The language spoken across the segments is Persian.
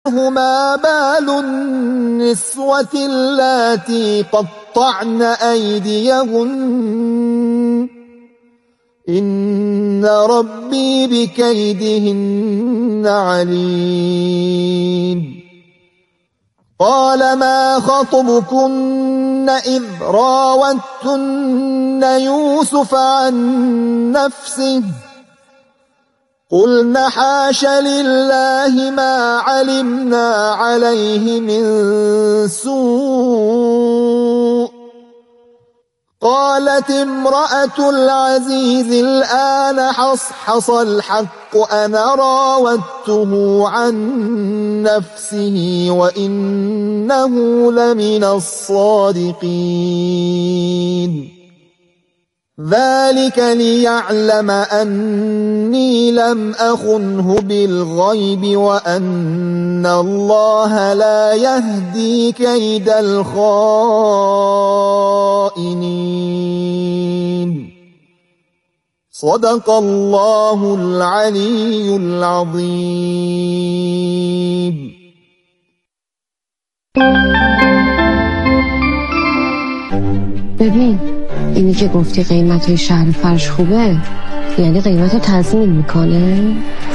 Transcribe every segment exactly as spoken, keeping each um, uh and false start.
ما بال النسوة اللاتي قطعن أيديهن إن ربي بكيدهن عليم قال ما خطبكن إذ راوتن يوسف عن نفسه قلن حاش لله ما علمنا عليه من سوء قالت امرأة العزيز الآن حصحص الحق أنا راودته عن نفسه وإنه لمن الصادقين ذلك ليعلم أني لم أخنه بالغيب وأن الله لا يهدي كيد الخائنين صدق الله العلي العظيم. ببین اینی که گفتی قیمت شهر فرش خوبه یعنی قیمت رو تضمین میکنه؟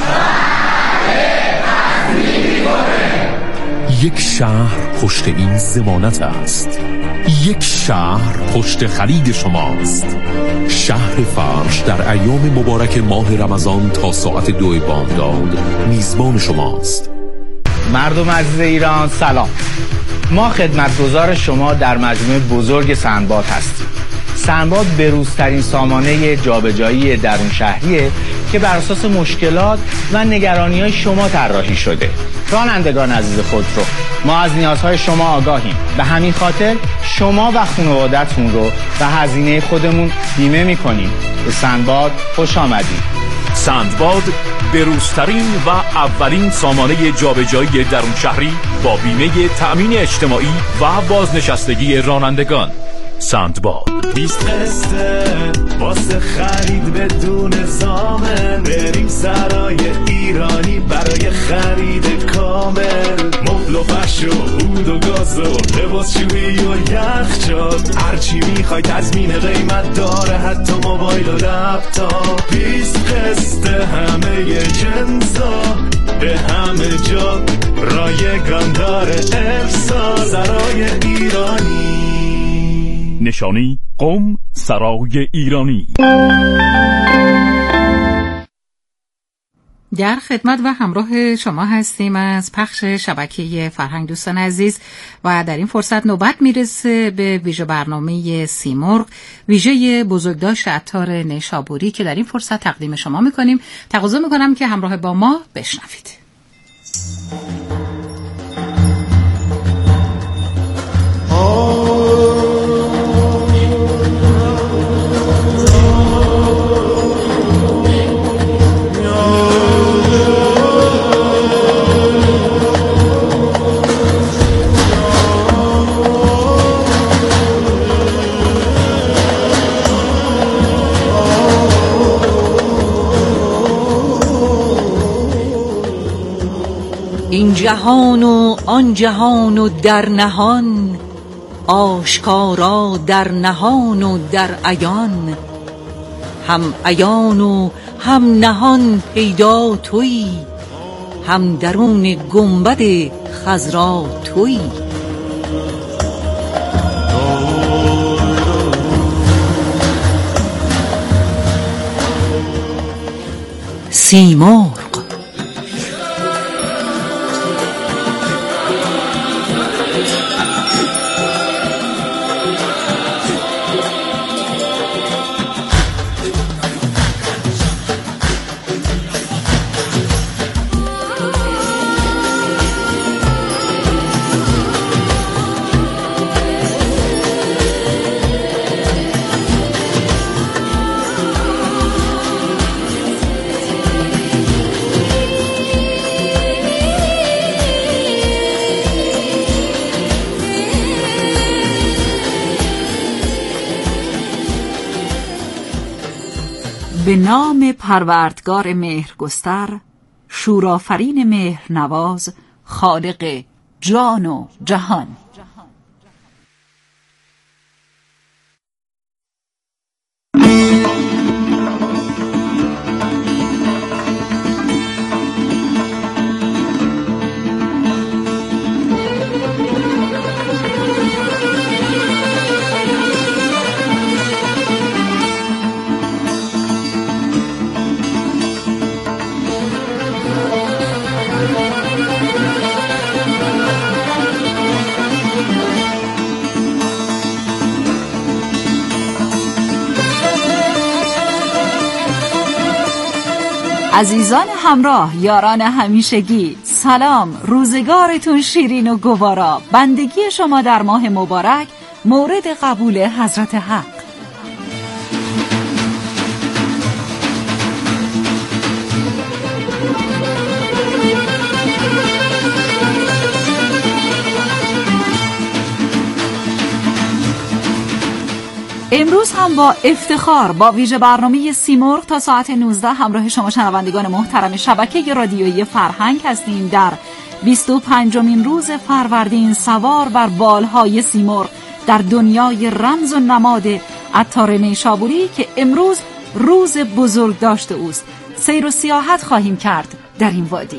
یک شهر پشت این ضمانت است. یک شهر پشت خرید شماست. شهر فرش در ایام مبارک ماه رمضان تا ساعت دو بامداد میزبان شماست. مردم عزیز ایران سلام. ما خدمتگزار شما در مجموعه بزرگ سندباد هستیم. سندباد بروزترین سامانه جابجایی درون شهریه که بر اساس مشکلات و نگرانی‌های شما طراحی شده. رانندگان عزیز خودرو، ما از نیازهای شما آگاهیم. به همین خاطر شما و خانواده‌تون رو به هزینه خودمون بیمه می‌کنیم. به سندباد خوش آمدید. سندباد بروزترین و اولین سامانه جابجایی درون شهری با بیمه تأمین اجتماعی و بازنشستگی رانندگان. سندباد بیست قسطه واسه خرید بدون زامن، بریم سرای ایرانی برای خرید کامل، مبل و فرش و عود و گاز و لباس شویی و یخچال، هرچی میخوای تضمین قیمت داره، حتی موبایل و لپتاپ. بیست قسطه همه جنسا به همه جا رایگان داره ارسال. سرای ایرانی، نشانی قم سرای ایرانی. در خدمت و همراه شما هستیم از پخش شبکه فرهنگ. دوستان عزیز، و در این فرصت نوبت میرسه به ویژه برنامه سیمرغ، ویژه بزرگداشت عطار نیشابوری که در این فرصت تقدیم شما میکنیم. تقاضا میکنم که همراه با ما بشنوید. این جهان و آن جهان و در نهان، آشکارا در نهان و در عیان، هم عیان و هم نهان پیدا تویی، هم درون گنبد خضرا تویی. سیمرغ به نام پروردگار مهرگستر، شورآفرین مهرنواز، خالق جان و جهان. عزیزان همراه، یاران همیشگی، سلام، روزگارتون شیرین و گوارا. بندگی شما در ماه مبارک مورد قبول حضرت حق. امروز هم با افتخار با ویژه برنامه سیمرغ تا ساعت نوزده همراه شما شنوندگان محترم شبکه رادیویی فرهنگ هستیم. در بیست و پنجمین روز فروردین سوار بر بالهای سیمرغ در دنیای رمز و نماد عطار نیشابوری که امروز روز بزرگ داشته اوست، سیر و سیاحت خواهیم کرد در این وادی.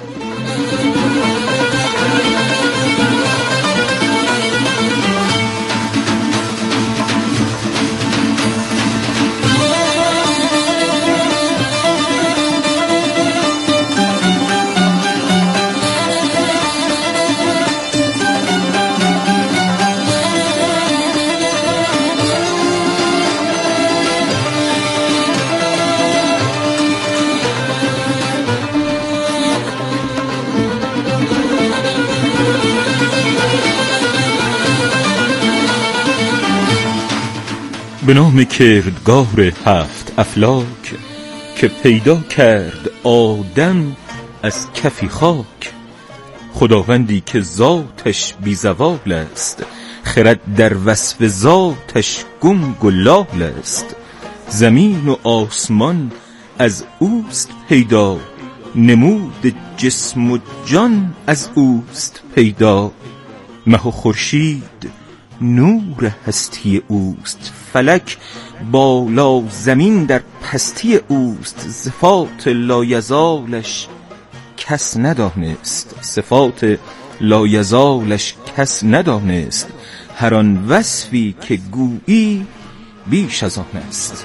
به نام کردگار هفت افلاک که پیدا کرد آدم از کفی خاک، خداوندی که ذاتش بی زوال است، خرد در وصف ذاتش گنگ و لال است. زمین و آسمان از اوست پیدا، نمود جسم و جان از اوست پیدا. مه و خورشید نور هستی اوست، فلک بالا زمین در پستی اوست. صفات لایزالش کس ندانست، صفات لایزالش کس ندانست. هر آن وصفی که گویی بیش از آن است.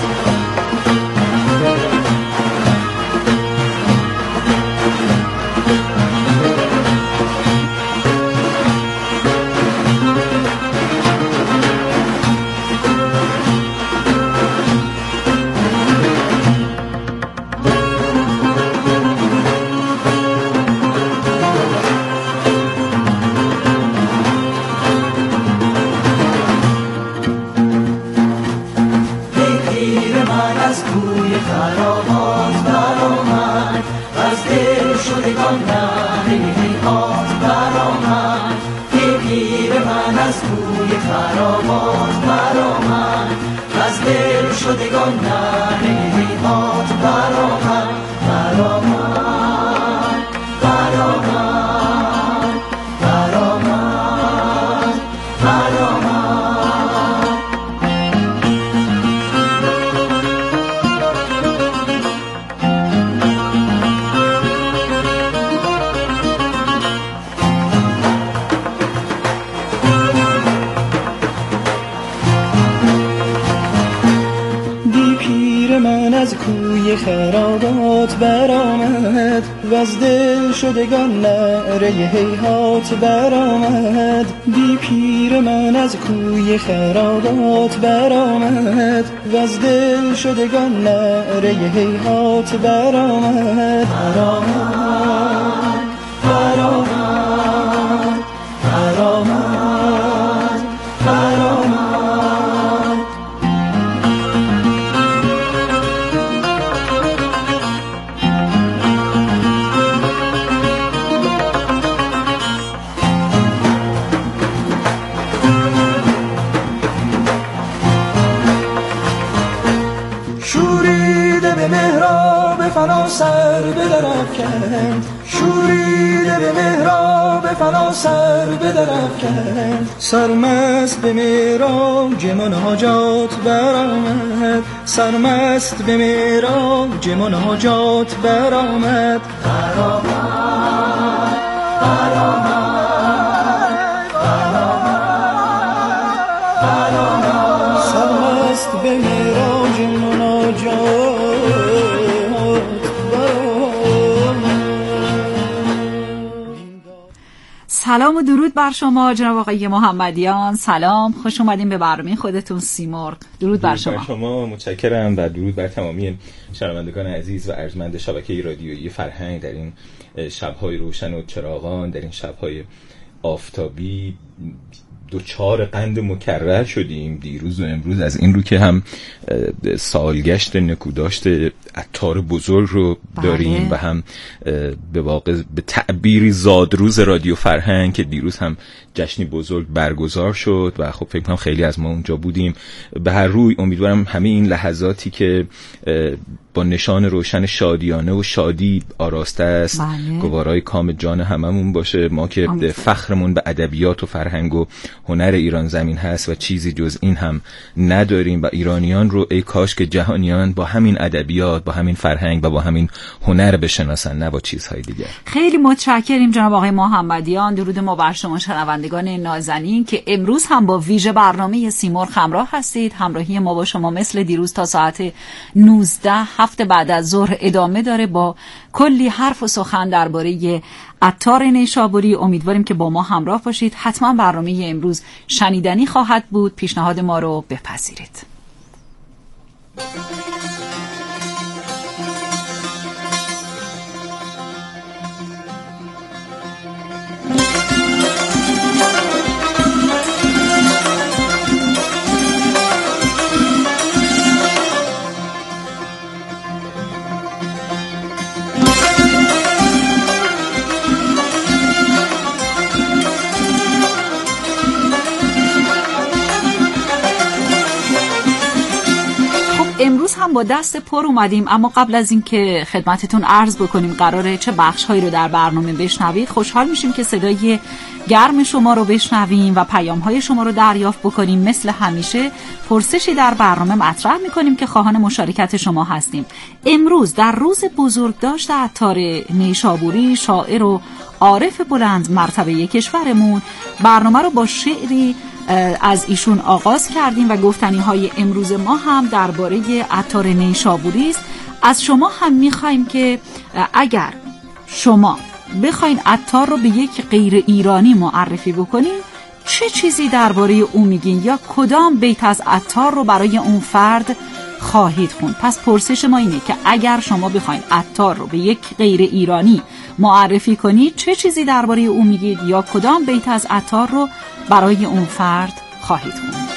خرابات برآمد وز دل شدگان نعره هیهات برآمد. بی پیر من از کوی خرابات برآمد وز دل شدگان نعره هیهات برآمد. برآمد برآمد برآمد برآمد. فنا سر به درفکند، شوریده به و به فنا سر به درف کرد. سرمست به معراج مناجات برآمد، سرمست به معراج مناجات برآمد. برآمد برآمد برآمد سرمست به معراج مناجات. سلام و درود بر شما جناب آقای محمدیان. سلام، خوش اومدین به برنامه خودتون سیمرغ. درود بر شما. درود بر شما، متشکرم و درود بر تمامی شنوندگان عزیز و ارجمند شبکه رادیویی فرهنگ در این شب‌های روشن و چراغان، در این شب‌های آفتابی. دوچار قند مکرر شدیم دیروز و امروز از این رو که هم سالگشت نکوداشت عطار بزرگ رو داریم بله. و هم به واقع به تعبیری زادروز رادیو فرهنگ که دیروز هم جشنی بزرگ برگزار شد و خب فکر کنم خیلی از ما اونجا بودیم. به هر روی امیدوارم همه این لحظاتی که با نشان روشن شادیانه و شادی آراسته است بله. گوارای کام جان هممون باشه. ما که ام. فخرمون به ادبیات و فرهنگ و هنر ایران زمین هست و چیزی جز این هم نداریم و ایرانیان رو ای کاش که جهانیان با همین ادبیات، با همین فرهنگ و با همین هنر بشناسن، نه با چیزهای دیگر. خیلی متشکریم جناب آقای محمدیان. درود ما بر شما شنوندگان نازنین که امروز هم با ویژه برنامه سیمرغ همراه هستید. همراهی ما با شما مثل دیروز تا ساعت نوزده هفته بعد از ظهر ادامه داره با کلی حرف و سخن درباره عطار نیشابوری. امیدواریم که با ما همراه باشید. حتما برنامه امروز شنیدنی خواهد بود. پیشنهاد ما رو بپذیرید. امروز هم با دست پر اومدیم، اما قبل از این که خدمتتون عرض بکنیم قراره چه بخش‌هایی رو در برنامه بشنوید، خوشحال میشیم که صدای گرم شما رو بشنویم و پیام‌های شما رو دریافت بکنیم. مثل همیشه پرسشی در برنامه مطرح میکنیم که خواهان مشارکت شما هستیم. امروز در روز بزرگداشت عطار نیشابوری، شاعر و عارف بلند مرتبه کشورمون، برنامه رو با شعری از ایشون آغاز کردیم و گفتنی های امروز ما هم درباره عطار نیشابوری است. از شما هم میخوایم که اگر شما بخواین عطار رو به یک غیر ایرانی معرفی بکنین، چه چیزی درباره او میگین یا کدام بیت از عطار رو برای اون فرد خواهید خوند. پس پرسش ما اینه که اگر شما بخواین عطار رو به یک غیر ایرانی معرفی کنید، چه چیزی درباره او میگید یا کدام بیت از عطار رو برای اون فرد خواهید خوند.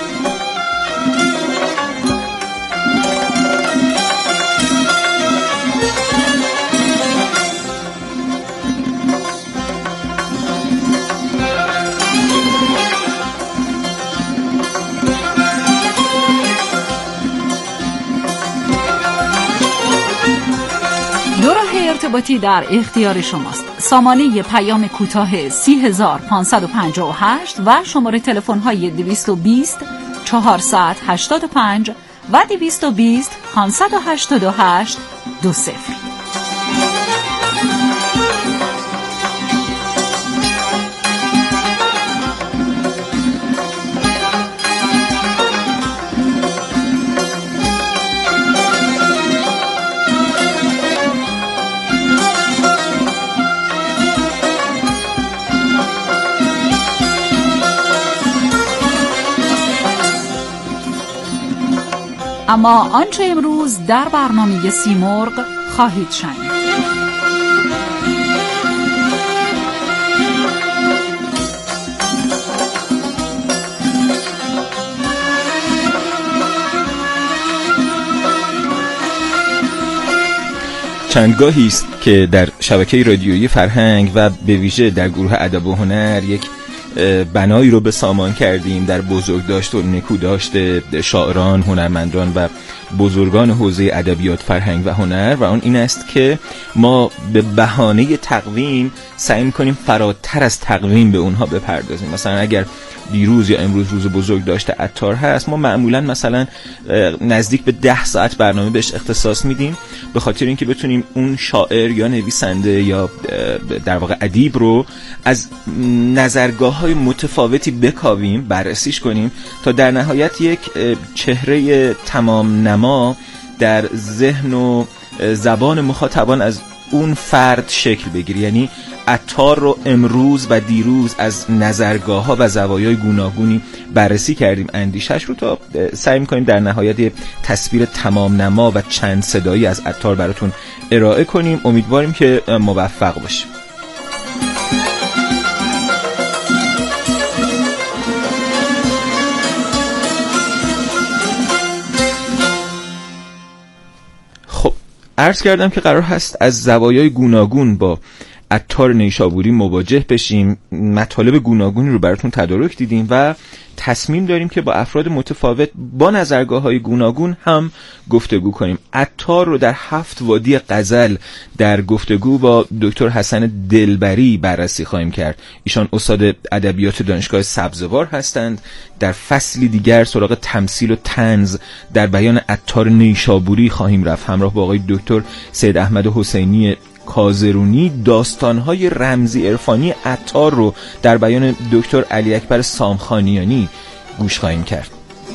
ارتباطی در اختیار شماست. سامانه پیام کوتاه سی هزار پانصد و پنجاه و هشت و شماره تلفن های دویست و بیست چهارصد هشتاد و پنج و دویست و بیست پانصد و هشتاد و هشت دو صفر. اما آنچه امروز در برنامه سیمرغ خواهید شنید. چندگاهی است که در شبکه رادیویی فرهنگ و به ویژه در گروه ادب و هنر یک بنایی رو به سامان کردیم در بزرگداشت و نکوداشت شاعران، هنرمندان و بزرگان حوزه ادبیات، فرهنگ و هنر و اون این است که ما به بهانه تقویم سعی می‌کنیم فراتر از تقویم به اونها بپردازیم. مثلا اگر دیروز یا امروز روز بزرگ داشته عطار هست، ما معمولا مثلا نزدیک به ده ساعت برنامه بهش اختصاص میدیم به خاطر اینکه بتونیم اون شاعر یا نویسنده یا در واقع ادیب رو از نظرگاه‌های متفاوتی بکاویم، بررسیش کنیم تا در نهایت یک چهره تمام نما در ذهن و زبان مخاطبان از اون فرد شکل بگیره. یعنی عطار رو امروز و دیروز از نظرگاه‌ها و زوایای گوناگونی بررسی کردیم، اندیشش رو، تا سعی می‌کنیم در نهایت تصویر تمام نما و چند صدایی از عطار براتون ارائه کنیم. امیدواریم که موفق باشیم. خب عرض کردم که قرار هست از زوایای گوناگون با عطار نیشابوری مواجه بشیم. مطالب گوناگونی رو براتون تدارک دیدیم و تصمیم داریم که با افراد متفاوت با نظرگاه‌های گوناگون هم گفتگو کنیم. عطار رو در هفت وادی غزل در گفتگو با دکتر حسن دلبری بررسی خواهیم کرد. ایشان استاد ادبیات دانشگاه سبزوار هستند. در فصلی دیگر سراغ تمثیل و طنز در بیان عطار نیشابوری خواهیم رفت. همراه با آقای دکتر سید احمد حسینی کازرونی داستان‌های رمزی عرفانی عطار رو در بیان دکتر علی اکبر سامخانیانی گوش خواهیم کرد.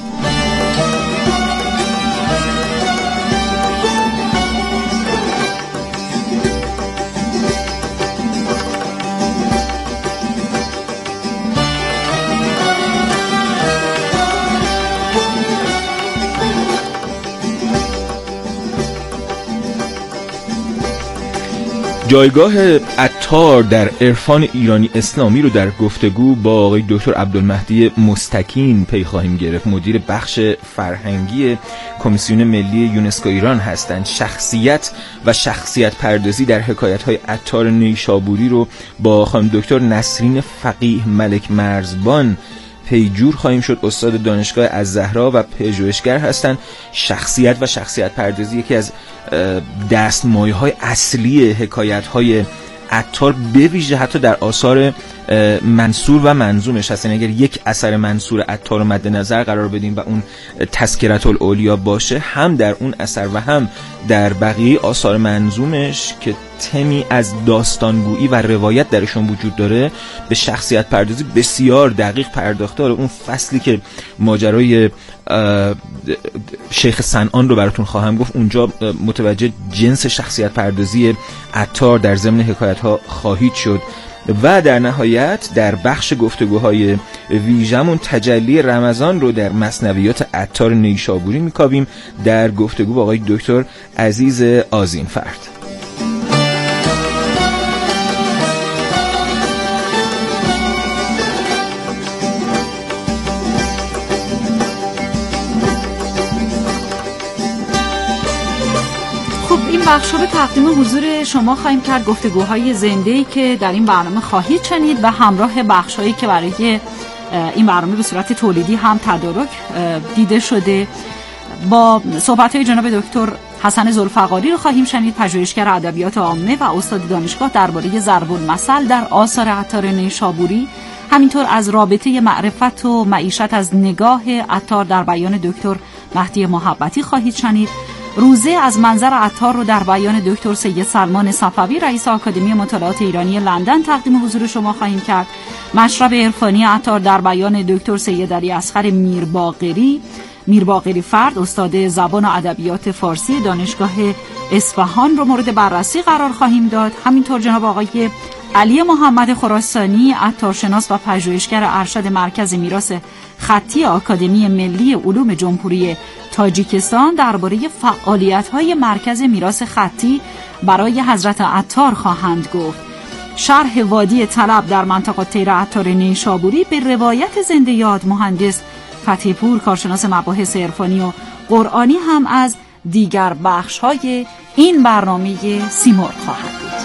جایگاه عطار در عرفان ایرانی اسلامی رو در گفتگو با آقای دکتر عبدالمهدی مستکین پی خواهیم گرفت. مدیر بخش فرهنگی کمیسیون ملی یونسکو ایران هستند. شخصیت و شخصیت پردازی در حکایت‌های عطار نیشابوری رو با خانم دکتر نسرین فقیه ملک مرزبان پیجور خواهیم شد. استاد دانشگاه الزهرا و پژوهشگر هستند. شخصیت و شخصیت پردازی یکی از دستمایه‌های اصلی حکایت‌های عطار، به ویژه حتی در آثار منصور و منظومش هست. اگر یک اثر منصور عطار رو مد نظر قرار بدیم و اون تذکرة الاولیا باشه، هم در اون اثر و هم در بقیه آثار منظومش که تمی از داستانگویی و روایت درشون وجود داره، به شخصیت پردازی بسیار دقیق پرداخته. اون فصلی که ماجرای شیخ صنعان رو براتون خواهم گفت، اونجا متوجه جنس شخصیت پردازی عطار در ضمن حکایت ها خواهید شد. و در نهایت در بخش گفتگوهای ویژمون تجلی رمضان رو در مثنویات عطار نیشابوری میکاویم در گفتگو با آقای دکتر عزیز آذینفرد. بخش رو تقدیم حضور شما خواهیم کرد. گفتگوهای زنده‌ای که در این برنامه خواهید شنید و همراه بخش‌هایی که برای این برنامه به صورت تولیدی هم تدارک دیده شده. با صحبت‌های جناب دکتر حسن ذوالفقاری رو خواهیم شنید، پژوهشگر ادبیات عامه و استاد دانشگاه درباره ضرب المثل در آثار عطار نیشابوری. همینطور از رابطه معرفت و معیشت از نگاه عطار در بیان دکتر مهدی محبتی خواهید شنید. روزه از منظر عطار رو در بیان دکتر سید سلمان صفوی رئیس آکادمی مطالعات ایرانی لندن تقدیم حضور شما خواهیم کرد. مشرب عرفانی عطار در بیان دکتر سید علی اصغر میرباقری میرباقری فرد، استاد زبان و ادبیات فارسی دانشگاه اصفهان رو مورد بررسی قرار خواهیم داد. همینطور جناب آقای علی محمد خراسانی، عطارشناس و پژوهشگر ارشد مرکز میراث خطی آکادمی ملی علوم جمهوری تاجیکستان، درباره فعالیت‌های مرکز میراث خطی برای حضرت عطار خواهند گفت. شرح وادی طلب در منطقه طیر عطار نیشابوری به روایت زنده یاد مهندس فتحی پور، کارشناس مباحث عرفانی و قرآنی، هم از دیگر بخش‌های این برنامه سیمرغ خواهد بود.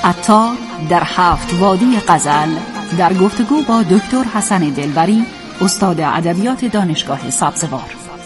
عطار در هفت وادی غزل در گفتگو با دکتر حسن دلبری، استاد ادبیات دانشگاه سبزوار.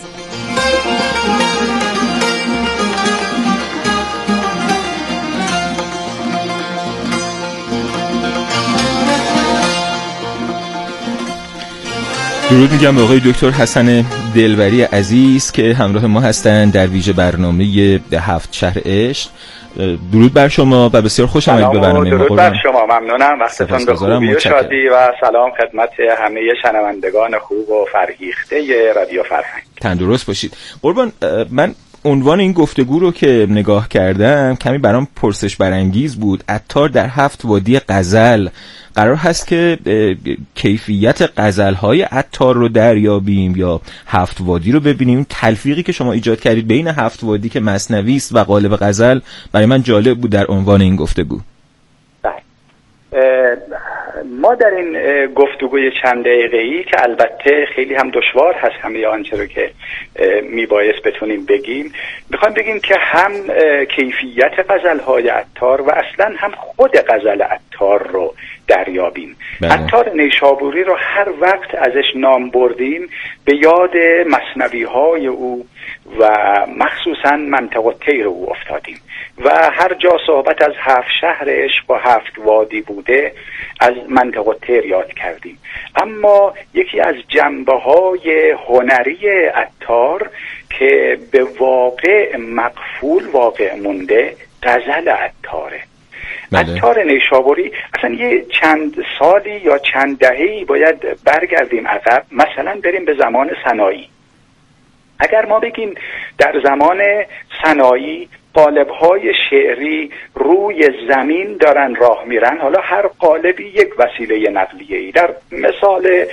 درود میگم به آقای دکتر حسن دلبری عزیز که همراه ما هستند در ویژه برنامه هفت شهر عشق. درود بر شما و بسیار خوش آمدید به برنامه ما. درود بر شما، ممنونم. وقتتون به خوبی و شادی و سلام خدمت همه شنوندگان خوب و فرهیخته رادیو فرهنگ. تندرست باشید. قربان، من عنوان این گفتگو رو که نگاه کردم کمی برام پرسش برانگیز بود. عطار در هفت وادی غزل، قرار هست که کیفیت غزل‌های عطار رو دریابیم یا هفت وادی رو ببینیم؟ تلفیقی که شما ایجاد کردید بین هفت وادی که مثنوی است و قالب غزل برای من جالب بود در عنوان این گفتگو. ما در این گفتگوی چند دقیقه‌ای که البته خیلی هم دشوار هست همه آنچه رو که میبایست بتونیم بگیم، میخوایم بگیم که هم کیفیت غزل‌های عطار و اصلا هم خود غزل عطار رو دریابیم. عطار نیشابوری رو هر وقت ازش نام بردیم به یاد مثنوی‌های او و مخصوصا منطقه الطیر او افتادیم و هر جا صحبت از هفت شهر عشق و هفت وادی بوده از منطقه الطیر یاد کردیم. اما یکی از جنبه‌های هنری عطار که به واقع مقفول واقع مونده غزل عطاره. عطار نیشابوری اصلا یه چند سالی یا چند دهه‌ای باید برگردیم عقب، مثلا بریم به زمان سنایی. اگر ما بگیم در زمان سنایی قالب‌های شعری روی زمین دارن راه میرن، حالا هر قالبی یک وسیله نقلیه‌ای، در مثال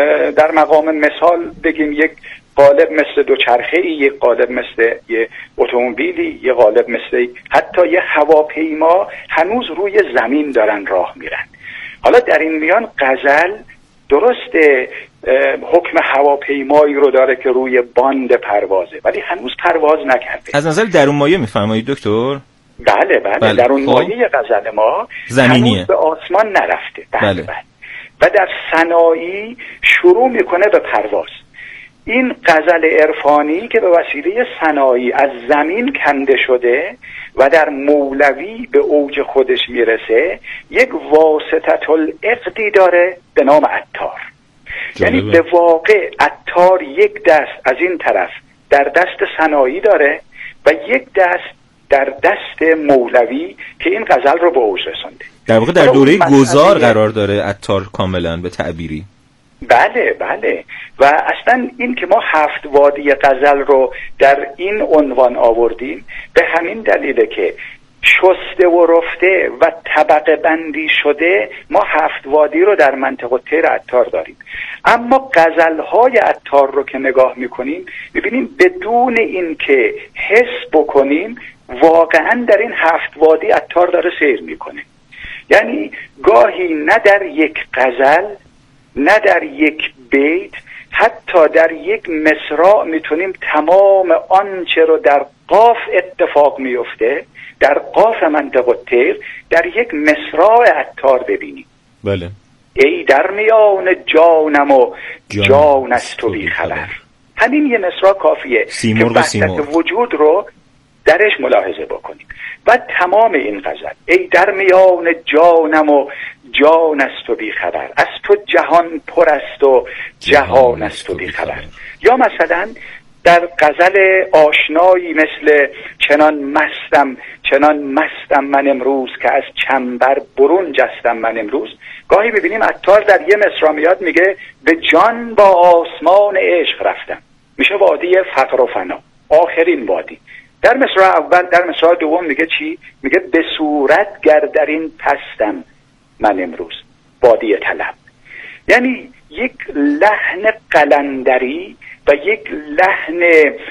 در مقام مثال بگیم یک قالب مثل دوچرخه‌ای، یک قالب مثل یک اتومبیلی، یک قالب مثل حتی یک هواپیما هنوز روی زمین دارن راه میرن. حالا در این میان غزل درسته حکم هواپیمایی رو داره که روی باند پروازه ولی هنوز پرواز نکرده. از نظر درون مایه میفرمایید دکتر؟ بله بله, بله. درون مایه غزل ما زمینیه، هنوز به آسمان نرفته. بله بله. بله. و در سنایی شروع میکنه به پرواز. این غزل عرفانی که به وسیله سنایی از زمین کنده شده و در مولوی به اوج خودش میرسه، یک واسطة العقدی داره به نام عطار. یعنی به واقع عطار یک دست از این طرف در دست سنایی داره و یک دست در دست مولوی که این غزل رو به اوج رسونده. در واقع در دوره گذار قرار داره عطار کاملا به تعبیری. بله بله. و اصلا این که ما هفت وادی غزل رو در این عنوان آوردیم به همین دلیله که شسته و رفته و طبقه بندی شده ما هفت وادی رو در منطقه الطیر عطار داریم. اما غزل‌های عطار رو که نگاه میکنیم میبینیم بدون این که حس بکنیم واقعا در این هفت وادی عطار داره سیر میکنه. یعنی گاهی نه در یک غزل، نه در یک بیت، حتی در یک مصرع میتونیم تمام آنچه رو در قاف اتفاق میفته در قاف منطقه الطیر در یک مصرع عطار ببینیم. بله. ای در میان جانم و جان است و بی خبر. همین یه مصرع کافیه که وحدت وجود رو درش ملاحظه بکنیم. و تمام این غزل ای در میان جانم و جان است و بی خبر، از تو جهان پر است و جهان است و بی خبر. یا مثلا در غزل آشنایی مثل چنان مستم چنان مستم من امروز که از چنبر برون جستم من امروز، گاهی ببینیم عطار در یه مصرع میاد میگه به جان با آسمان عشق رفتم، میشه وادی فقر و فنا، آخرین وادی. در مصرع اول در مصرع دوم میگه چی؟ میگه به صورت گر در این پستم من امروز، وادی طلب. یعنی یک لحن قلندری و یک لحن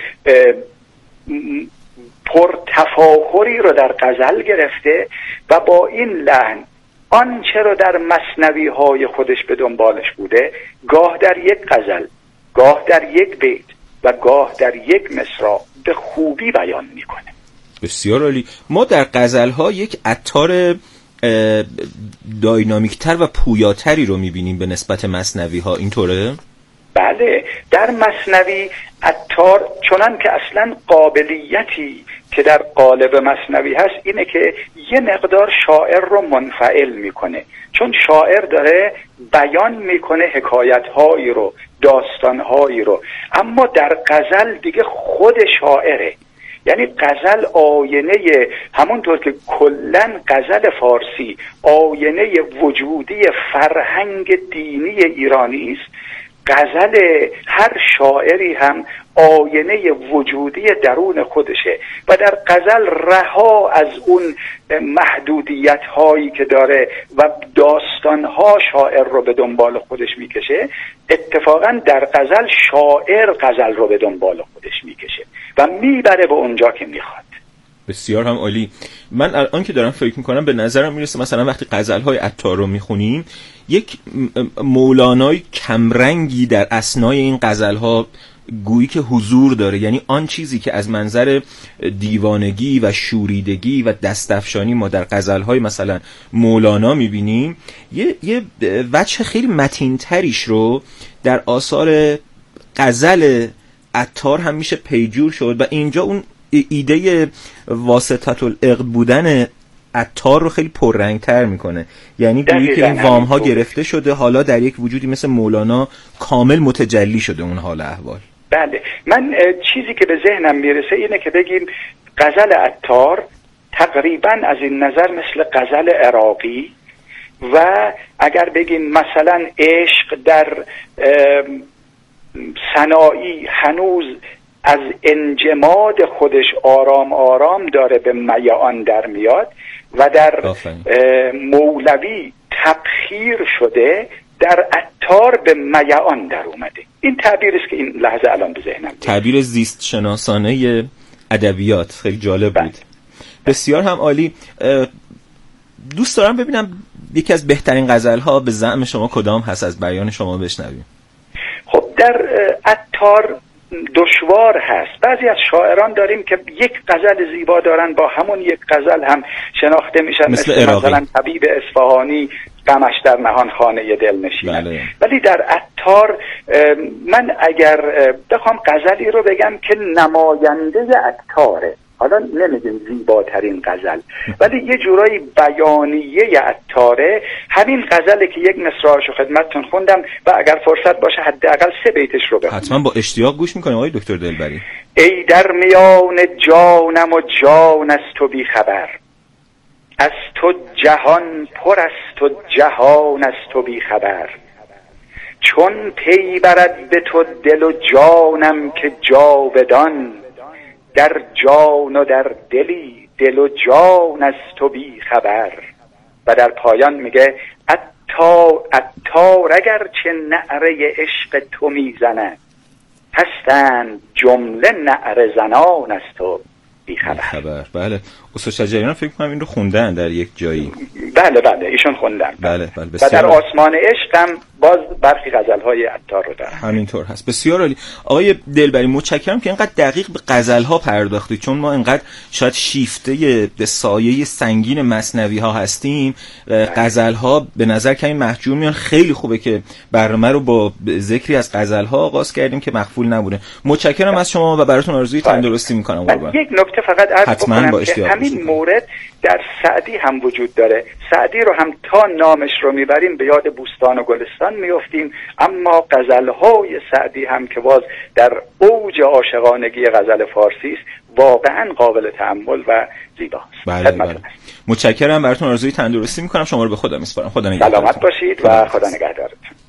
پرتفاخری رو در غزل گرفته و با این لحن آنچه رو در مثنوی های خودش به دنبالش بوده گاه در یک غزل، گاه در یک بیت و گاه در یک مصرع به خوبی بیان میکنه. بسیار عالی. ما در غزل ها یک عطار داینامیکتر و پویاتری رو میبینیم به نسبت مثنوی ها، اینطوره؟ بله، در مثنوی عطار چنان که اصلا قابلیتی که در قالب مثنوی هست اینه که یه مقدار شاعر رو منفعل میکنه، چون شاعر داره بیان میکنه حکایت‌هایی رو، داستان‌هایی رو، اما در غزل دیگه خود شاعره. یعنی غزل آینه، همونطور که کلن غزل فارسی آینه وجودی فرهنگ دینی ایرانی است، غزل هر شاعری هم آینه وجودی درون خودشه و در غزل رها از اون محدودیت هایی که داره و داستان ها شاعر رو به دنبال خودش میکشه، اتفاقا در غزل شاعر غزل رو به دنبال خودش میکشه و میبره به اونجا که میخواد. بسیار هم عالی. من الان که دارم فکر میکنم به نظرم میرسه مثلا وقتی غزل‌های عطار رو میخونیم یک مولانای کمرنگی در اثنای این غزل‌ها گویی که حضور داره، یعنی آن چیزی که از منظر دیوانگی و شوریدگی و دستفشانی ما در غزل‌های مثلا مولانا میبینیم، یه یه وجه خیلی متین‌تریش رو در آثار غزل عطار هم میشه پیجور شد و اینجا اون ایده واسطه العقد بودن عطار رو خیلی پررنگ‌تر میکنه، یعنی گویی که این وام ها گرفته شده، حالا در یک وجودی مثل مولانا کامل متجلی شده اون حال احوال. بله، من چیزی که به ذهنم میرسه اینه که بگیم غزل عطار تقریبا از این نظر مثل غزل عراقی و اگر بگیم مثلا عشق در سنایی هنوز از انجماد خودش آرام آرام داره به میعان در میاد و در مولوی تبخیر شده، در عطار به میعان در اومده. این تعبیر است که این لحظه الان به ذهنم میاد. تعبیر زیست شناسانه ادبیات خیلی جالب بود. بسیار هم عالی. دوست دارم ببینم یکی از بهترین غزل‌ها به زعم شما کدام هست، از بیان شما بشنویم. خب در عطار دشوار هست. بعضی از شاعران داریم که یک غزل زیبا دارن، با همون یک غزل هم شناخته میشن، مثل, مثل مثلا طبیب اصفهانی غمش در نهان خانه دل نشینه. بله. ولی در عطار من اگر بخوام غزلی رو بگم که نماینده عطاره، حالا نمیگیم زیباترین غزل ولی یه جورایی بیانیه عطاره، همین غزلی که یک مصرعشو خدمتتون خوندم و اگر فرصت باشه حداقل سه بیتش رو بخونم. حتما با اشتیاق گوش میکنم آقای دکتر دلبری. ای در میان جانم و جان از تو بی خبر، از تو جهان پر است و جهان از تو بی خبر، چون پی برد به تو دل و جانم که جاودان، در جان و در دلی دل و جان از تو بی خبر. و در پایان میگه عطار عطار اگر چه نعره عشق تو میزنه، هستند جمله نعره زنان از تو بی خبر. بله، استاد شجریان فکر کنم این رو خوندن در یک جایی. بله بله ایشون خوندن. بله بله و در آسمان عشق هم باز برخی غزل‌های عطار رو دارن. همینطور هست. بسیار عالی. آقای دلبری متشکرم که اینقدر دقیق به غزل‌ها پرداختید، چون ما اینقدر شاید شیفته به سایه سنگین مثنوی ها هستیم، غزل‌ها به نظر کمی محجور میان. خیلی خوبه که برنامه رو با ذکری از غزل‌ها آغاز کردیم که مخفول نبوده. متشکرم از شما و براتون آرزوی تندرستی می‌کنم قربان. یک نکته فقط عرض بکنم که همین مورد در سعدی هم وجود داره. سعدی رو هم تا نامش رو میبریم به یاد بوستان و گلستان میافتیم، اما غزل‌های سعدی هم که باز در اوج عاشقانگی غزل فارسی است، واقعا قابل تأمل و زیباست. بله بله. متشکرم، براتون آرزوی تندرستی میکنم. شما رو به خدا میسپارم. خدا نگهدارتون. سلامت باشید و خدا نگهدارتون.